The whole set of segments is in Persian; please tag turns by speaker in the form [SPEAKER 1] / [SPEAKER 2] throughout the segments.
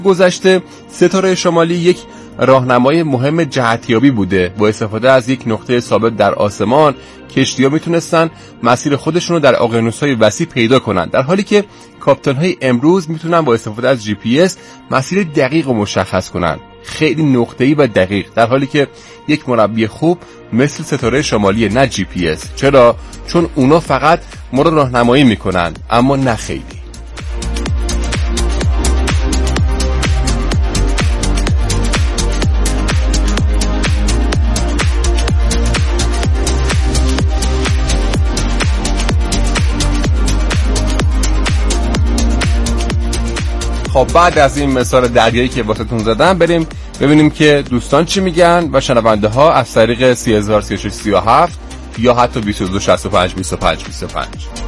[SPEAKER 1] گذشته ستاره شمالی یک راهنمای مهم جهتیابی بوده. با استفاده از یک نقطه ثابت در آسمان کشتی‌ها میتونستن مسیر خودشون رو در اقیانوس‌های وسیع پیدا کنن، در حالی که کاپیتان‌های امروز میتونن با استفاده از GPS مسیر دقیق رو مشخص کنن، خیلی نقطه‌ای و دقیق، در حالی که یک مربی خوب مثل ستاره شمالی نه GPS. چرا؟ چون اونا فقط ما رو راهنمایی میکنن اما نه خیلی. خب بعد از این مثال دریایی که واسهتون زدم بریم ببینیم که دوستان چی میگن و شنونده ها از طریق 303637 یا حتی 2265 25 25.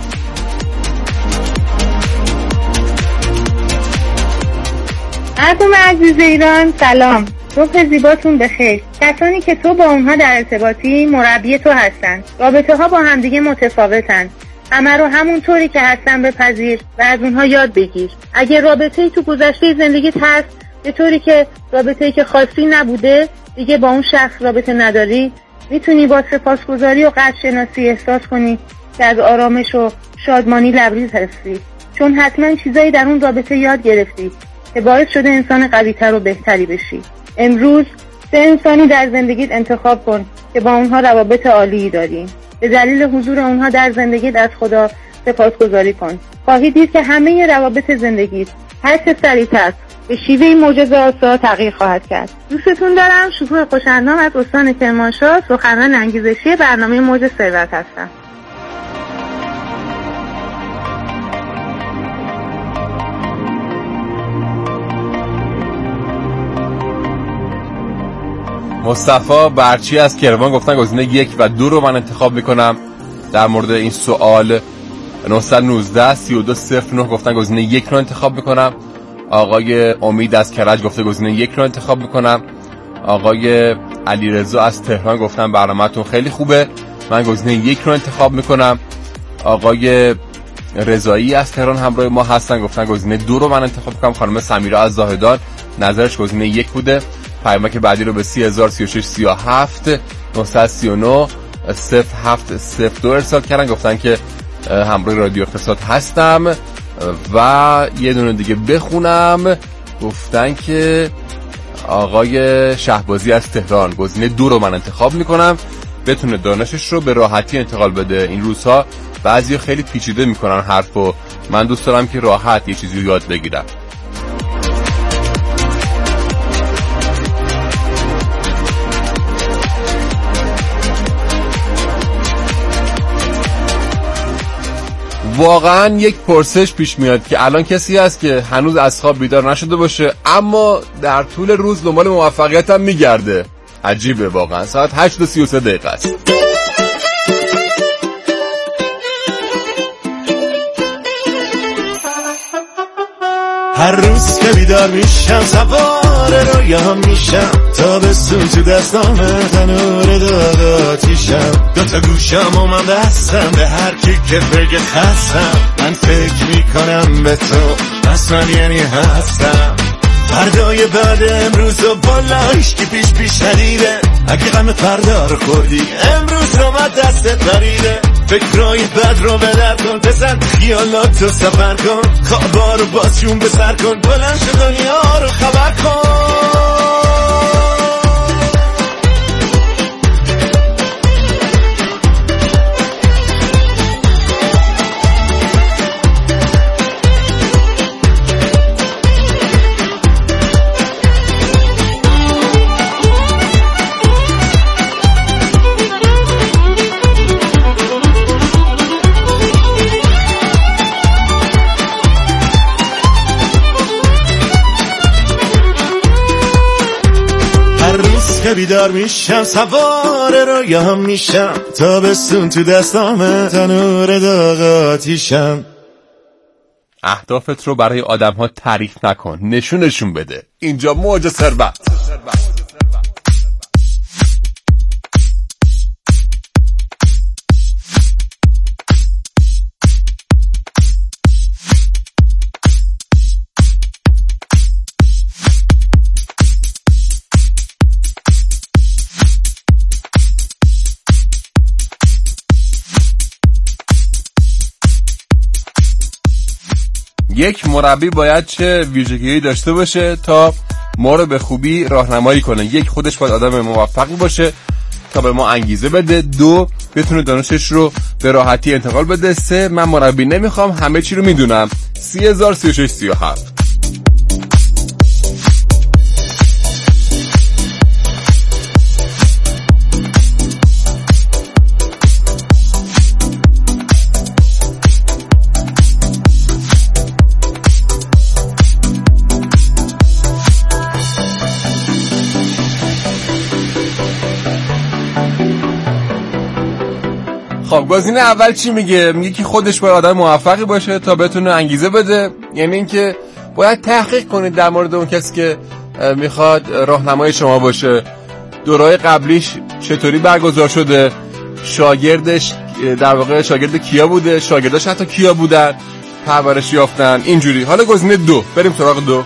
[SPEAKER 2] مردم عزیز ایران سلام، صبح زیباتون بخیر. کسانی که تو با اونها در ارتباطی مربی تو هستن. رابطه ها با همدیگه متفاوتن، همه رو همونطوری که هستن بپذیر و از اونها یاد بگیر. اگه رابطه‌ای تو گذشته زندگیت هست به طوری که رابطه‌ای که خاصی نبوده، دیگه با اون شخص رابطه نداری، میتونی با سپاسگزاری و قدرشناسی احساس کنی که از آرامش و شادمانی لبریز هستی، چون حتما چیزایی در اون رابطه یاد گرفتی که باعث شده انسان قوی‌تر و بهتری بشی. امروز 3 انسانی در زندگیت انتخاب کن که با اونها روابط عالی داری. به دلیل حضور اونها در زندگیت از خدا سپاسگزاری کن. خواهی دید که همه روابط زندگیت هر چه سریع‌تر به شیوه معجزه‌آسا تغییر خواهد کرد. دوستتون دارم. شکوه خوش‌اندام از استان کرمانشاه، سخنران انگیزشی برنامه موج ثروت هستم.
[SPEAKER 1] مصطفی برچی از کرمان گفتن گزینه 1 و 2 رو من انتخاب میکنم. در مورد این سوال 919 3209 گفتن گزینه 1 رو انتخاب میکنم. آقای امید از کرج گفته گزینه 1 رو انتخاب میکنم. آقای علیرضا از تهران گفتن برنامه‌تون خیلی خوبه، من گزینه 1 رو انتخاب میکنم. آقای رضایی از تهران همراه ما هستن، گفتن گزینه 2 رو من انتخاب میکنم. خانم سمیرا از زاهدان نظرش گزینه 1 بوده. پیامک بعدی رو به 303637 939 0702 ارسال کردن، گفتن که همراه رادیو اقتصاد هستم. و یه دونه دیگه بخونم، گفتن که آقای شهبازی از تهران گزینه 2 رو من انتخاب میکنم، بتونه دانشش رو به راحتی انتقال بده. این روزها بعضی خیلی پیچیده میکنن حرفو، من دوست دارم که راحت یه چیزی رو یاد بگیرم. واقعا یک پرسش پیش میاد که الان کسی هست که هنوز از خواب بیدار نشده باشه اما در طول روز دنبال موفقیت هم میگرده؟ عجیبه واقعا. ساعت 8:33 است.
[SPEAKER 3] هر روز که بیدار میشم سوار رویام میشم، تابستون تو دستامه تنور داغ آتیشم، 2 گوشم و من بستم به هر کی که بگه خستم، من فکر میکنم به تو اصلا یعنی هستم. فردای بعد امروز و بالایش که پیش ندیده، اگه غم فردا رو خوردی امروز رو من دستت بریده، فکرای بد رو بدر کن، بزن خیالات رو سفر کن، خوابا رو بازشون به سر کن، بلند شو دنیا رو خبر کن. که بیدار میشم سوار رویام میشم، تابستون تو دستامه تنور داغ آتیشم.
[SPEAKER 1] اهدافت رو برای آدم ها تعریف نکن، نشونشون بده. اینجا موج ثروت. یک مربی باید چه ویژگی‌ای داشته باشه تا ما رو به خوبی راهنمایی کنه؟ یک، خودش باید آدم موفقی باشه تا به ما انگیزه بده. 2، بتونه دانشش رو به راحتی انتقال بده. 3، من مربی نمیخوام، همه چی رو میدونم. 30,036,37. خب گزینه اول چی میگه؟ میگه که خودش باید آدم موفقی باشه تا بتونه انگیزه بده. یعنی اینکه باید تحقیق کنید در مورد اون کسی که میخواد راهنمای شما باشه، دورهای قبلیش چطوری برگزار شده، شاگردش در واقع شاگرد کیا بوده، شاگرداش حتی کیا بودن، پرورش یافتن، اینجوری. حالا گزینه 2، بریم سراغ 2.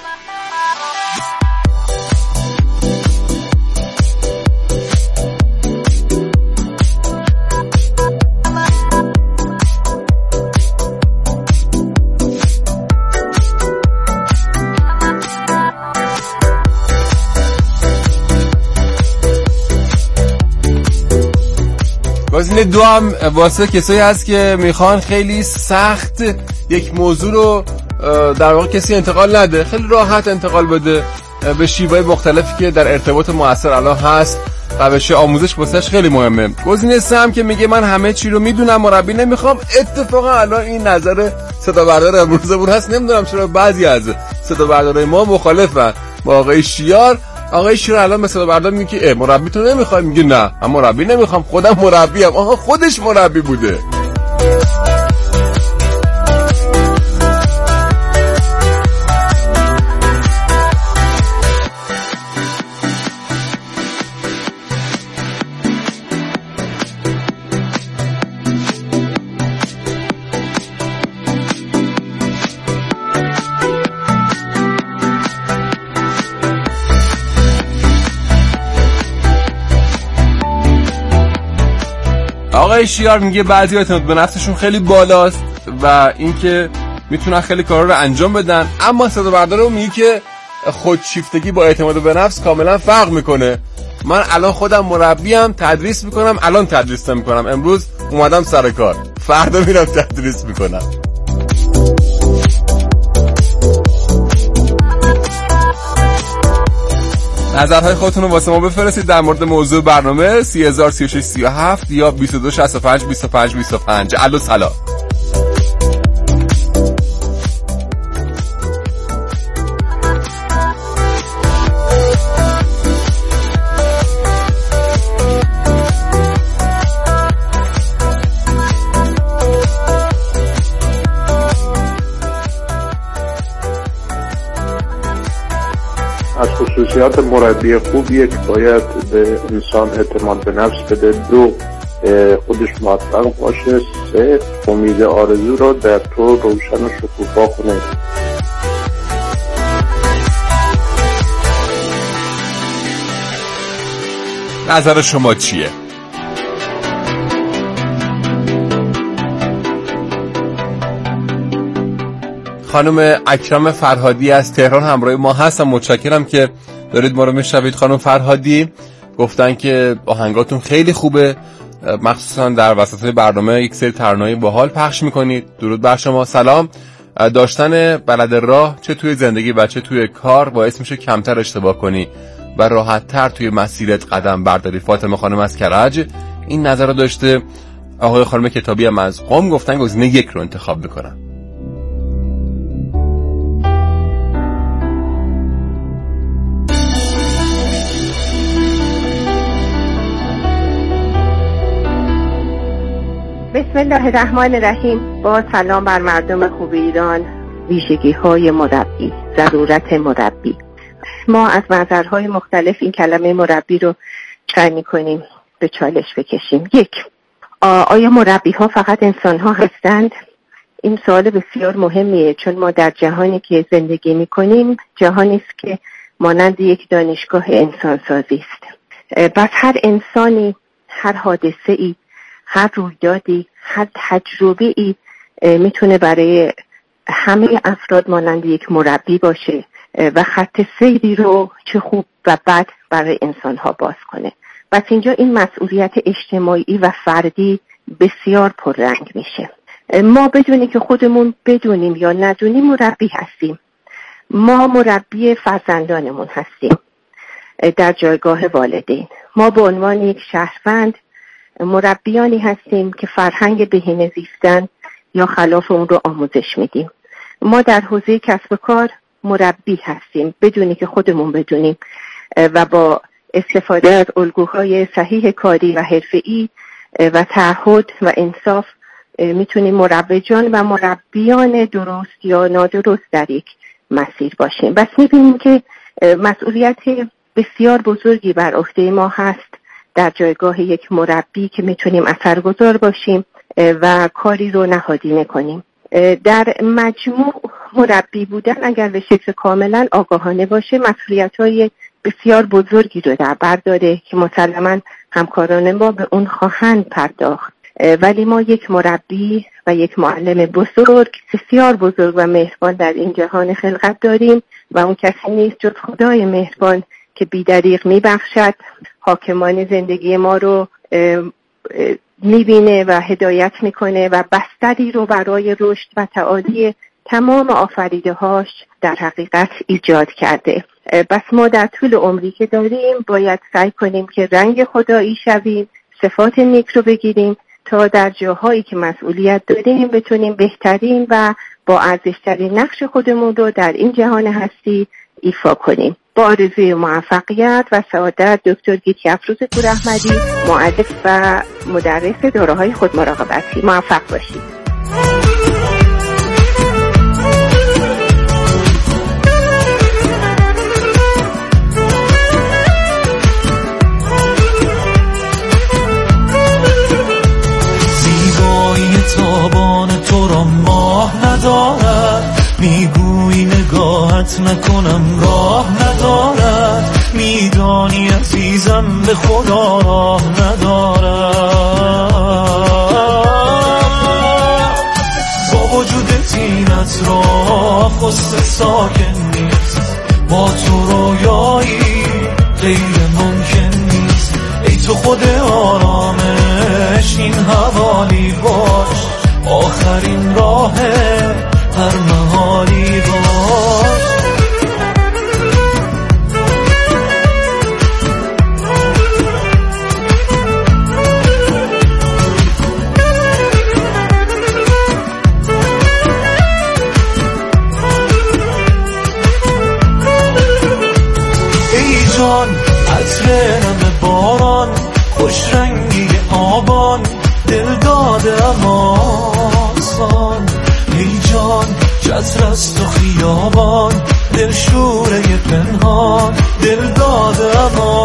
[SPEAKER 1] گزینه 2 هم واسه کسایی هست که میخوان خیلی سخت یک موضوع رو در واقع کسی انتقال نده، خیلی راحت انتقال بده به شیوه‌های مختلفی که در ارتباط مؤثر الان هست. روش آموزش واسش خیلی مهمه. گزینه 3 هم که میگه من همه چی رو میدونم، مربی نمیخوام. اتفاقا الان این نظر صدا بردار امروزمون هست. نمیدونم چرا بعضی از صدا بردارای ما مخالفن با آقای شیار. آقای شیار الان به صدا بردار میگه که مربی تو نمیخوای؟ میگه نه، من مربی نمیخوام، خودم مربیم. آها، خودش مربی بوده. آقای شیار میگه بعضی اعتماد به نفسشون خیلی بالاست و اینکه میتونن خیلی کارا رو انجام بدن، اما صدا بردار میگه که خودشیفتگی با اعتماد به نفس کاملا فرق میکنه. من الان خودم مربیم، تدریس میکنم، الان تدریس نمیکنم، امروز اومدم سر کار، فردا میرم تدریس میکنم. نظرهای خودتون رو واسه ما بفرستید در مورد موضوع برنامه 30,036,37 یا 22652525. الو سلام.
[SPEAKER 4] از خصوصیات مربی خوب، یک، باید به انسان اعتماد به نفس بده. 2، خودش موفق باشه. 3، امید آرزو رو در تو روشن و شکوفا کنه.
[SPEAKER 1] نظر شما چیه؟ خانم اکرم فرهادی از تهران همراه ما هستم. متشکرم که دارید ما رو میشنوید. خانم فرهادی گفتن که آهنگاتون خیلی خوبه، مخصوصا در وسط برنامه یک سری ترانه‌های باحال پخش میکنید. درود بر شما. سلام. داشتن بلد راه چه توی زندگی و چه توی کار باعث میشه کمتر اشتباه کنی و راحت‌تر توی مسیرت قدم برداری. فاطمه خانم از کرج این نظر رو داشته. آقای خانم کتابی هم از قم گفتن گزینه 1 رو انتخاب بکنن.
[SPEAKER 5] بسم الله الرحمن الرحیم. با سلام بر مردم خوب ایران. ویژگی های مربی، ضرورت مربی. ما از منظرهای مختلف این کلمه مربی رو سعی می‌کنیم به چالش بکشیم. 1، آیا مربی ها فقط انسان ها هستند؟ این سوال بسیار مهمیه، چون ما در جهانی که زندگی می‌کنیم جهانی است که مانند یک دانشگاه انسانسازی است. بس هر انسانی، هر حادثه‌ای، هر رویدادی، هر تجربه‌ای میتونه برای همه افراد مانند یک مربی باشه و خط سیری رو چه خوب و بد برای انسان‌ها باز کنه. پس اینجا این مسئولیت اجتماعی و فردی بسیار پررنگ میشه. ما بدونیم که خودمون بدونیم یا ندونیم مربی هستیم. ما مربی فرزندانمون هستیم در جایگاه والدین. ما به عنوان یک شهروند مربیانی هستیم که فرهنگ بهینه زیستن یا خلاف اون رو آموزش میدیم. ما در حوزه کسب و کار مربی هستیم بدونی که خودمون بدونیم و با استفاده از الگوهای صحیح کاری و حرفه‌ای و تعهد و انصاف میتونیم مروجان و مربیان درست یا نادرست در یک مسیر باشیم. بس میبینیم که مسئولیت بسیار بزرگی بر عهده ما هست در جایگاه یک مربی که میتونیم اثرگذار باشیم و کاری رو نهادینه کنیم. در مجموع مربی بودن اگر به شکل کاملا آگاهانه باشه مسئولیت‌های بسیار بزرگی رو در بر داره که مسلماً همکاران ما به اون خواهند پرداخت، ولی ما یک مربی و یک معلم بزرگ بسیار بزرگ و مهربان در این جهان خلقت داریم و اون کسی نیست جز خدای مهربان که بی‌دریغ میبخشد، حاکمان زندگی ما رو میبینه و هدایت میکنه و بستری رو برای رشد و تعالی تمام آفریده‌هاش در حقیقت ایجاد کرده. بس ما در طول عمری که داریم باید سعی کنیم که رنگ خدایی شویم، صفات نیک رو بگیریم تا در جاهایی که مسئولیت داریم بتونیم بهترین و با ارزش‌ترین نقش خودمون رو در این جهان هستی ایفا کنیم. با آرزوی موفقیت و سعادت دکتر گیتی افروز پوراحمدی، معلف و مدرس دوره‌های خودمراقبتی. موفق باشید.
[SPEAKER 3] تابان تو را ماه ندارد، میگویی نگاهت نکنم راه ندارد، میدانی عزیزم به خدا راه ندارد. با وجود تینت را خست ساکن نیست، با تو رویایی غیر ممکن نیست. ای تو خود آرامش این حوالی باش، آخرین راه هر محالی باش. ای جان عطر نم باران، خوش رنگی آبان، دل داده اماسان. ای جان چتر است و خیابان، دل شوره پنهان، دل داده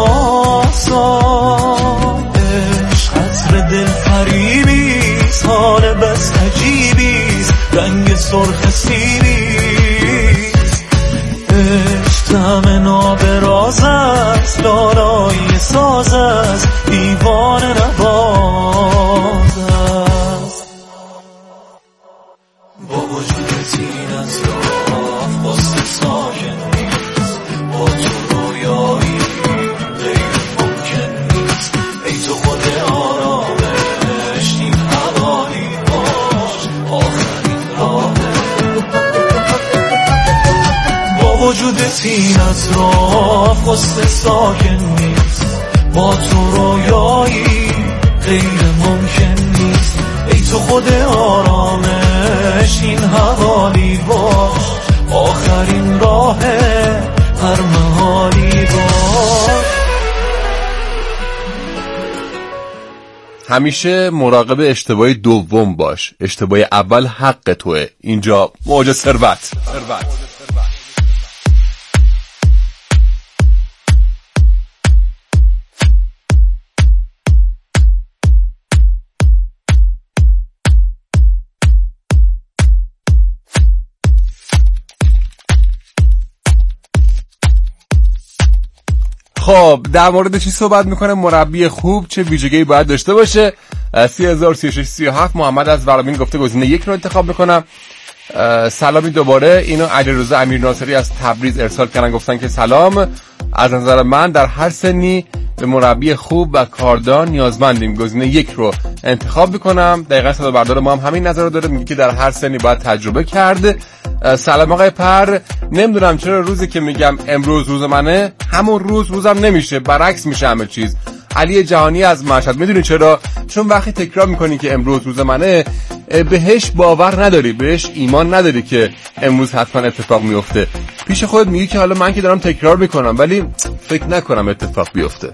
[SPEAKER 3] اماسان. عشق عطر دل فریبیست، حال بس عجیبیست، رنگ سرخ سیبیست. عشق طعم نابراز است، دارایی ساز است، دیوانه نواز است. با وجود تینت را خست ساکن نیست، با تو رویایی غیر ممکن نیست. ای تو خود آرامش این حوالی باش، آخرین راه. با وجود تینت را خست ساکن نیست، با تو رویایی غیر ممکن نیست. ای تو خود آرامش این حوالی باش، آخرین راه هر محالی باش.
[SPEAKER 1] همیشه مراقب اشتباه دوم باش. اشتباه اول حق توه. اینجا موج ثروت. خب در مورد چی صحبت میکنه مربی خوب؟ چه ویژگی باید داشته باشه؟ 30,036 37 محمد از ورامین گفته گزینه 1 رو انتخاب میکنم. سلامی دوباره. اینو علیرضا امیرناصری از تبریز ارسال کردن، گفتن که سلام، از نظر من در هر سنی به مربی خوب و کاردان نیازمندیم. گزینه 1 رو انتخاب میکنم. دقیقاً صدا بردار ما هم همین نظر رو داره، میگه که در هر سنی باید تجربه کرده. سلام آقای پر، نمیدونم چرا روزی که میگم امروز روز منه همون روزم نمیشه، برعکس میشه همه چیز. علی جهانی از مشهد، میدونی چرا؟ چون وقتی تکرار میکنی که امروز روز منه بهش باور نداری، بهش ایمان نداری که امروز حتما اتفاق میفته. پیش خودت میگی که حالا من که دارم تکرار میکنم ولی فکر نکنم اتفاق بیفته.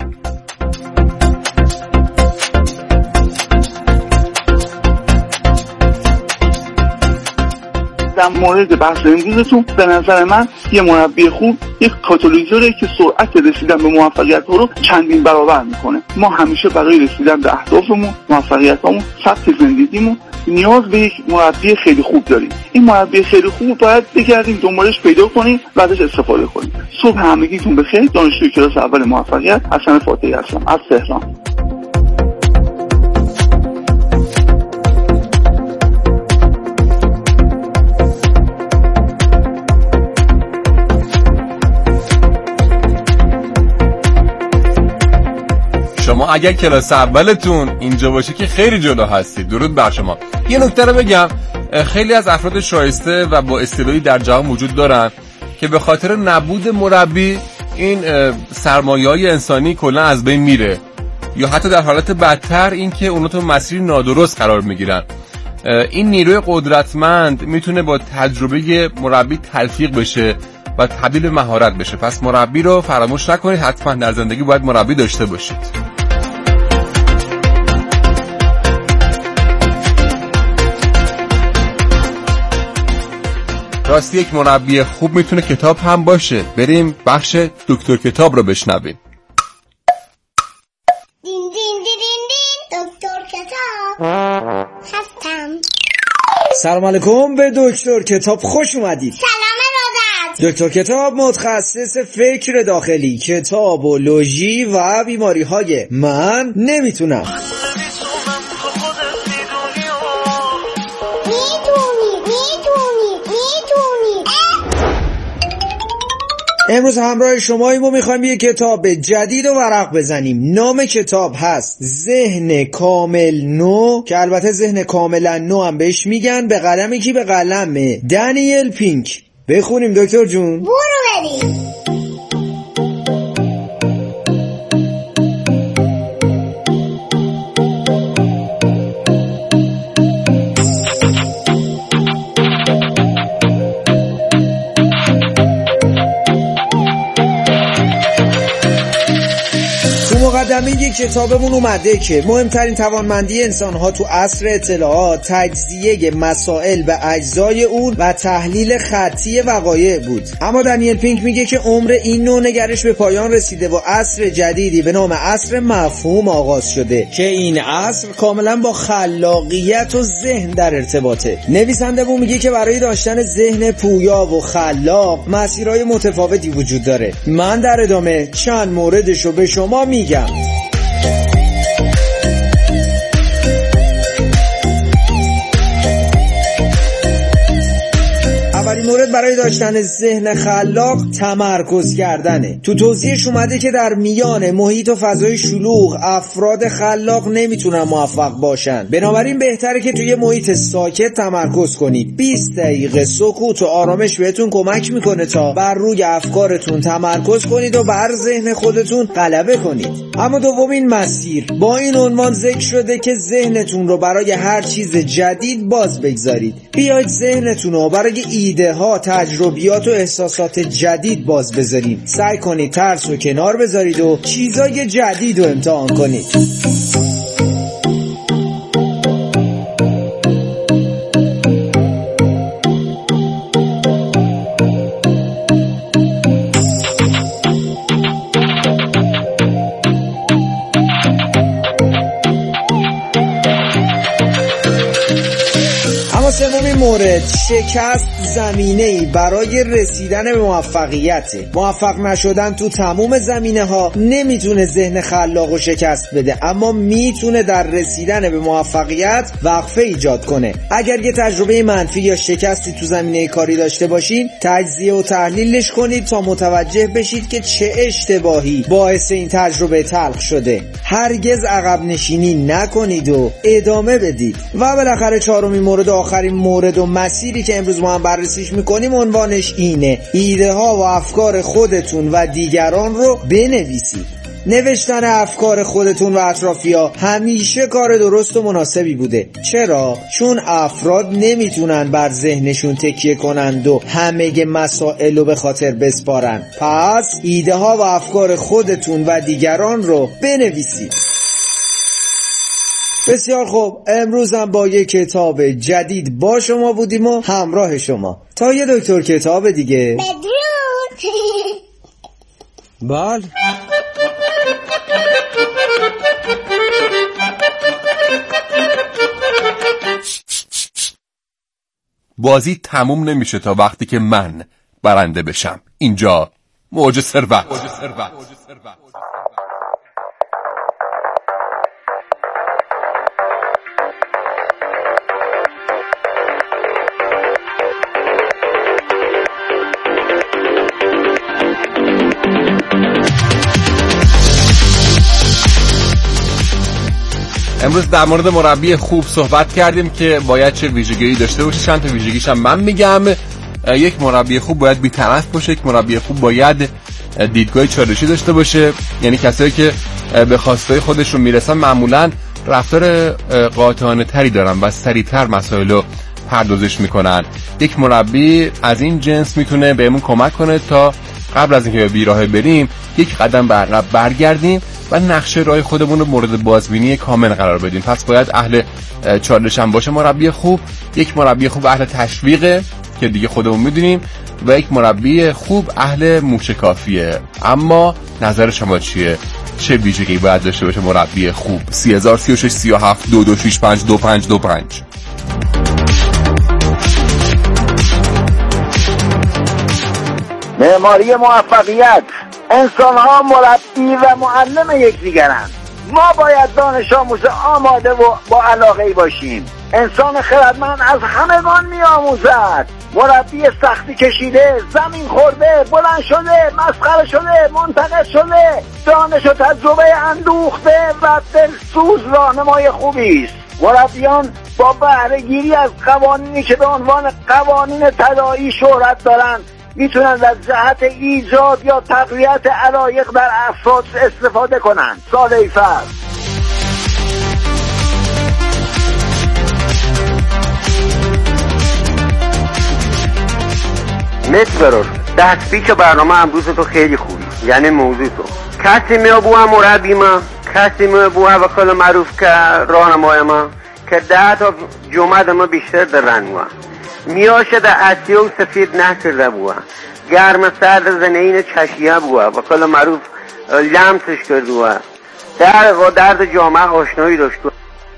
[SPEAKER 6] در مورد بحث امروزتون به نظر من یه مربی خوب یک کاتالیزوره که سرعت رسیدن به موفقیت رو چندین برابر میکنه. ما همیشه برای رسیدن به اهدافمون، موفقیتامون، سبک زندگیمون نیاز به یک مربی خیلی خوب داریم. این مربی خیلی خوب باید بگردیم دنبالش پیدا کنیم، بعدش استفاده کنیم. صبح همگیتون بخیر. دانشجوی کلاس اول موفقیت، حسن فاتحی هستم از تهران.
[SPEAKER 1] شما اگر کلاس اولتون اینجا باشه که خیلی جلو هستید. درود بر شما. یه نکته رو بگم، خیلی از افراد شایسته و با استعدادی در جهان وجود دارن که به خاطر نبود مربی این سرمایه‌های انسانی کلا از بین میره، یا حتی در حالت بدتر این که اونا تو مسیر نادرست قرار میگیرن. این نیروی قدرتمند میتونه با تجربه مربی تلفیق بشه و تبدیل به مهارت بشه. پس مربی رو فراموش نکنید، حتما در زندگی باید مربی داشته باشید. راستی یک مربی خوب میتونه کتاب هم باشه. بریم بخش دکتر کتاب رو بشنویم.
[SPEAKER 7] دین دین دین دین دکتر کتاب هستم.
[SPEAKER 8] سلام علیکم، به دکتر کتاب خوش اومدید.
[SPEAKER 7] سلام ارادت.
[SPEAKER 8] دکتر کتاب متخصص فکر داخلی، کتابولوژی و بیماری های من نمیتونم. امروز همراه شماییم و میخوایم یه کتاب جدید رو ورق بزنیم. نام کتاب هست ذهن کامل نو، که البته ذهن کاملا نو هم بهش میگن، به قلم کی؟ به قلم دنیل پینک. بخونیم دکتر جون.
[SPEAKER 7] برو بریم.
[SPEAKER 8] مقدمه یک کتابمون اومده که مهمترین توانمندی انسان‌ها تو عصر اطلاعات تجزیه مسائل به اجزای اون و تحلیل خطی وقایع بود. اما دنیل پینک میگه که عمر این نوع نگرش به پایان رسیده و عصر جدیدی به نام عصر مفهوم آغاز شده که این عصر کاملا با خلاقیت و ذهن در ارتباطه. نویسنده‌مون میگه که برای داشتن ذهن پویا و خلاق مسیرهای متفاوتی وجود داره. من در ادامه چند موردشو به شما میگم. اولین مورد برای داشتن ذهن خلاق تمرکز کردنه. تو توضیحش اومده که در میان محیط و فضای شلوغ افراد خلاق نمیتونن موفق باشن، بنابراین بهتره که توی محیط ساکت تمرکز کنید. 20 دقیقه سکوت و آرامش بهتون کمک میکنه تا بر روی افکارتون تمرکز کنید و بر ذهن خودتون غلبه کنید. اما دومین مسیر با این عنوان ذکر شده که ذهنتون رو برای هر چیز جدید باز بگذارید. بیاید ذهنتون رو برای ایده ها، تجربیات و احساسات جدید باز بذارید. سعی کنید ترس رو کنار بذارید و چیزای جدید رو امتحان کنید. سومین مورد شکست زمینه‌ای برای رسیدن به موفقیته. موفق نشدن تو تمام زمینه‌ها نمیتونه ذهن خلاق و شکست بده، اما میتونه در رسیدن به موفقیت وقفه ایجاد کنه. اگر یه تجربه منفی یا شکستی تو زمینه کاری داشته باشین، تجزیه و تحلیلش کنید تا متوجه بشید که چه اشتباهی باعث این تجربه تلخ شده. هرگز عقب نشینی نکنید و ادامه بدید. و بالاخره چهارمین مورد، آخرین مورد و مسیری که امروز ما هم بررسیش میکنیم، عنوانش اینه: ایده ها و افکار خودتون و دیگران رو بنویسید. نوشتن افکار خودتون و اطرافیا همیشه کار درست و مناسبی بوده. چرا؟ چون افراد نمیتونن بر ذهنشون تکیه کنند و همه مسائل رو به خاطر بسپارن. پس ایده ها و افکار خودتون و دیگران رو بنویسید. بسیار خوب، امروز هم با یک کتاب جدید با شما بودیم و همراه شما تا یه دکتر کتاب دیگه.
[SPEAKER 7] بدرود.
[SPEAKER 8] بله.
[SPEAKER 1] بازی تموم نمیشه تا وقتی که من برنده بشم. اینجا موج ثروت. امروز در مورد مربی خوب صحبت کردیم که باید چه ویژگی داشته باشه. چند تا ویژگیش هم من میگم. یک مربی خوب باید بی‌طرف باشه. یک مربی خوب باید دیدگاه چالشی داشته باشه، یعنی کسایی که به خواستای خودشون میرسن معمولا رفتار قاطعانه تری دارن و سریعتر مسائل رو پردازش میکنن. یک مربی از این جنس میتونه بهمون کمک کنه تا قبل از اینکه به بیراه بریم یک قدم به عقب برگردیم و نقشه راه خودمون رو مورد بازبینی کامل قرار بدیم. پس باید اهل چالش هم باشه مربی خوب. یک مربی خوب اهل تشویقه که دیگه خودمون میدونیم، و یک مربی خوب اهل موشکافیه. اما نظر شما چیه؟ چه ویژگی باید داشته باشه مربی خوب؟ 3036 37 2265 2525.
[SPEAKER 9] معماری موفقیت: انسان‌ها مربی و معلم یکدیگرند. ما باید دانش آموز آماده و با علاقه‌ای باشیم. انسان خردمند از همگان می‌آموزد. مربی سختی کشیده، زمین خورده، بلند شده، مسخره شده، منتقد شده، دانش و تجربه اندوخته و دلسوز راهنمای خوبی است. مربیان با بهره گیری از قوانینی که به عنوان قوانین تداعی شهرت دارند میتونن از جهت ایجاد یا تقویت علایق در افراد استفاده کنن. ساده فرض:
[SPEAKER 10] متبرور دست پیچ برنامه امروز تو خیلی خوبی، یعنی موضوع تو کسی میابوه مربی ما، کسی میابوه وکال معروف که راهنمای ما که 10 تا جمعه ما بیشتر درن ما میاشه در اسیا و سفید نکرده بوه، گرم سرد زنین چشیه بوه وکال معروف لمسش کرده بوه، درد جامعه آشنایی داشته.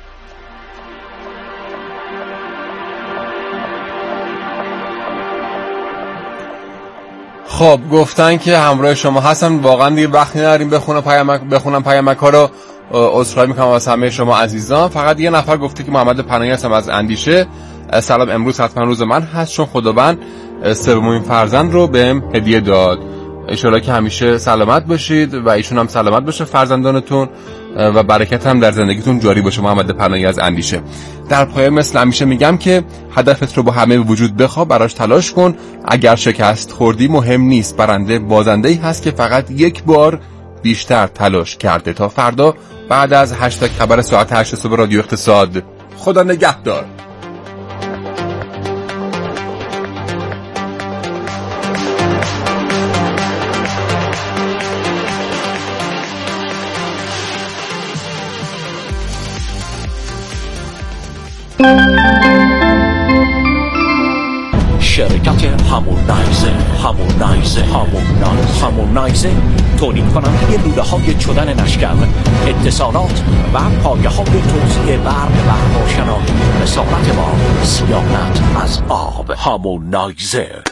[SPEAKER 1] خب گفتن که همراه شما هستن. واقعا دیگه وقت نداریم بخونم پیامک ها رو. عذرخواهی میکنم از همه شما عزیزان. فقط یه نفر گفته که محمد پناهی هستم از اندیشه. سلام، امروز حتما روز من هست چون خداوند سومین فرزند رو بهم هدیه داد. انشالله که همیشه سلامت باشید و ایشون هم سلامت باشه فرزندانتون و برکت هم در زندگیتون جاری باشه. محمد پناهی از اندیشه. در پایان مثل همیشه میگم که هدفت رو با همه وجود بخواه، براش تلاش کن. اگر شکست خوردی مهم نیست، برنده بازنده‌ای هست که فقط یک بار بیشتر تلاش کرده. تا فردا بعد از هشتگ خبر ساعت 8 صبح رادیو اقتصاد. خدا نگهدار.
[SPEAKER 11] شرکت هامونایزر تولید کننده لوله های چدن نشکر، اتصالات و پایه های توزیع برق و روشنایی، رسالت با صیانت از آب. هامونایزر.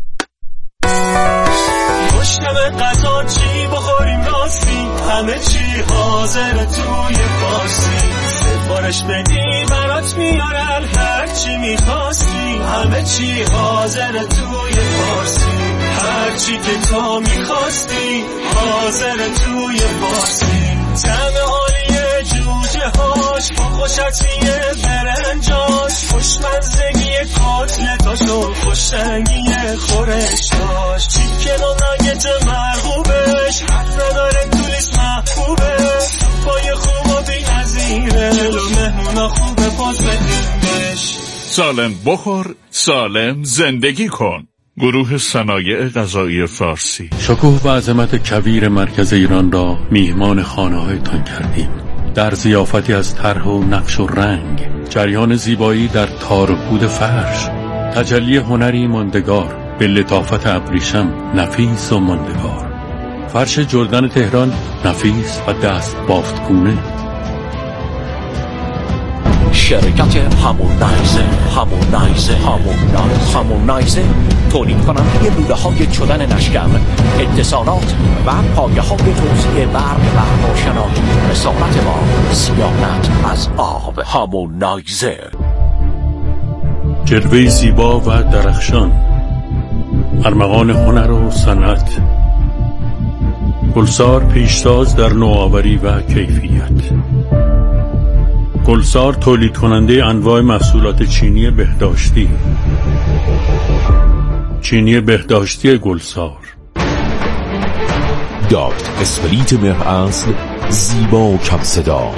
[SPEAKER 3] مشتبه غذا چی بخوریم راستی، همه چی حاضر توی فارسی، سفارش بدی برات میارن هر چی میخواستی، همه چی حاضر توی فارسی، هر چی که تو میخواستی حاضر توی فارسی، طعم عالیه جوجه هاش، خوشتیه برنجاش، خوشمزگی کتلتاش و خوشنگی خورشتاش، چیکن و ناگت مرغوبش، حرف نداره تو لیست محبوبه، پای خوب و بی نظیره، جلو مهمونا خوبه پاس بدیمش.
[SPEAKER 12] سالم بخور، سالم زندگی کن. گروه صنایع غذایی فارسی.
[SPEAKER 13] شکوه و عظمت کویر مرکز ایران را میهمان خانه‌هایتان کردیم. در ضیافتی از طرح و نقش و رنگ، جریان زیبایی در تار و پود فرش، تجلی هنری ماندگار به لطافت ابریشم نفیس و ماندگار، فرش جردن تهران نفیس و دست بافتگونه.
[SPEAKER 11] شرکت هامونایزر تولید کننده لوله های چدن نشکر، اتصالات و پایه های توزیع برق و روشنایی، رسالت با صیانت از آب. هامونایزر.
[SPEAKER 13] جلوه زیبا و درخشان، ارمغان هنر و صنعت. گلزار پیشتاز در نوآوری و کیفیت. گلزار تولید کننده انواع محصولات چینی بهداشتی. چینی بهداشتی گلزار.
[SPEAKER 14] داکت اسپریت مهر اصل، زیبا و کم صدا.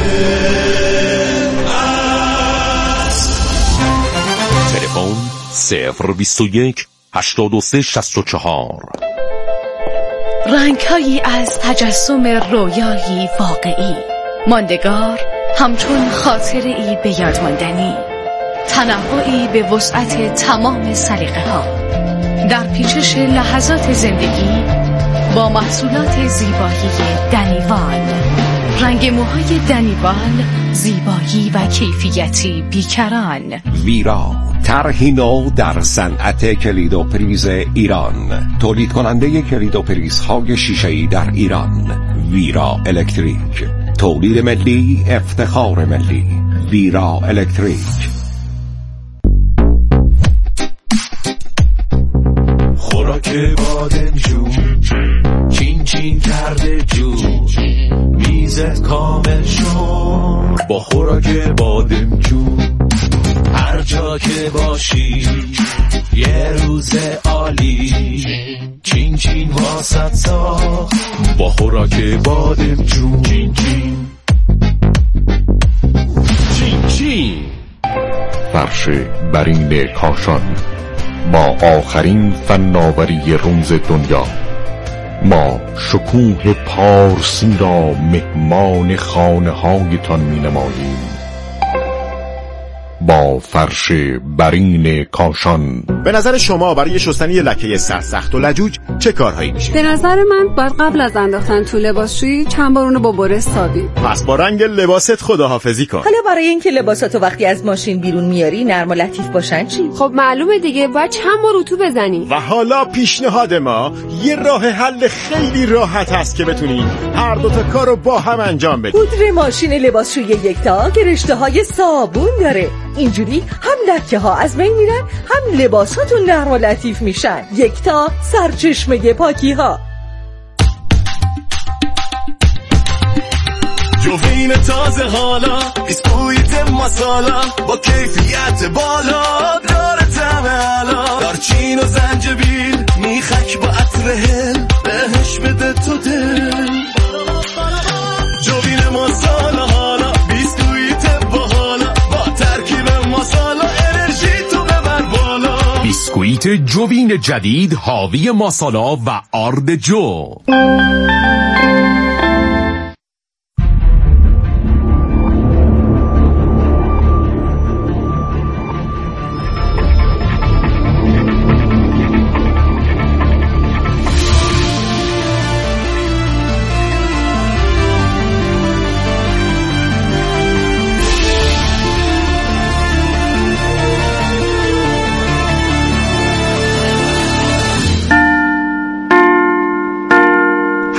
[SPEAKER 14] تلفن 021 83 64.
[SPEAKER 15] رنگ‌هایی از تجسم رویایی واقعی، ماندگار همچون خاطره‌ای به یاد ماندنی، تنوعی به وسعت تمام سلیقه‌ها، در پیچش لحظات زندگی با محصولات زیبایی دنیوال. رنگ موهای دنیوال، زیبایی و کیفیتی بیکران.
[SPEAKER 14] ویرا، طرحی نو در صنعت کلید و پریز ایران، تولید کننده کلید و پریزهای شیشه‌ای در ایران. ویرا الکتریک، تولید ملی، افتخار ملی. ویرا الکتریک.
[SPEAKER 3] خوراک بادمجون چین چین کرده جون، میزت کامل شد با خوراک بادمجون. هر جا که باشی یه روز عالی، چین چین واسط ساخت با خوراک بادمجون. چین چین چین چین.
[SPEAKER 16] فرش برین کاشان با آخرین فناوری رمز دنیا، ما شکوه پارسی را مهمان خانه هایتان می نماییم. با فرش برین کاشان.
[SPEAKER 17] به نظر شما برای شستن یه لکه سرسخت و لجوج چه کارهایی میشه؟
[SPEAKER 18] به نظر من باید قبل از انداختن تو لباسشویی چند بار اونو با برس سابی.
[SPEAKER 17] پس با رنگ لباست خداحافظی کن.
[SPEAKER 19] حالا برای اینکه لباساتو وقتی از ماشین بیرون میاری نرم و لطیف باشن چی؟
[SPEAKER 18] خب معلومه دیگه، باید چند بار اتو بزنی.
[SPEAKER 17] و حالا پیشنهاد ما یه راه حل خیلی راحت هست که بتونین هر دوتا کارو با هم انجام بدید.
[SPEAKER 19] پودر ماشین لباسشویی یکتا که رشته‌های صابون داره، اینجوری هم لکه ها از بین میرن، هم لباساتون نرم و لطیف میشن. یکتا، سرچشمه پاکی ها.
[SPEAKER 3] جوین تازه حالا، بیسکویت مسالا با کیفیت بالا، داره طعم علا، دارچین و زنجبیل میخک با عطر هل، بهش بده تو دل. جوین مسالا حالا، بیسکویت بالا با ترکیب مسالا، انرژی تو ببر بالا.
[SPEAKER 14] بیسکویت جوین جدید حاوی ماسالا و آرد جو.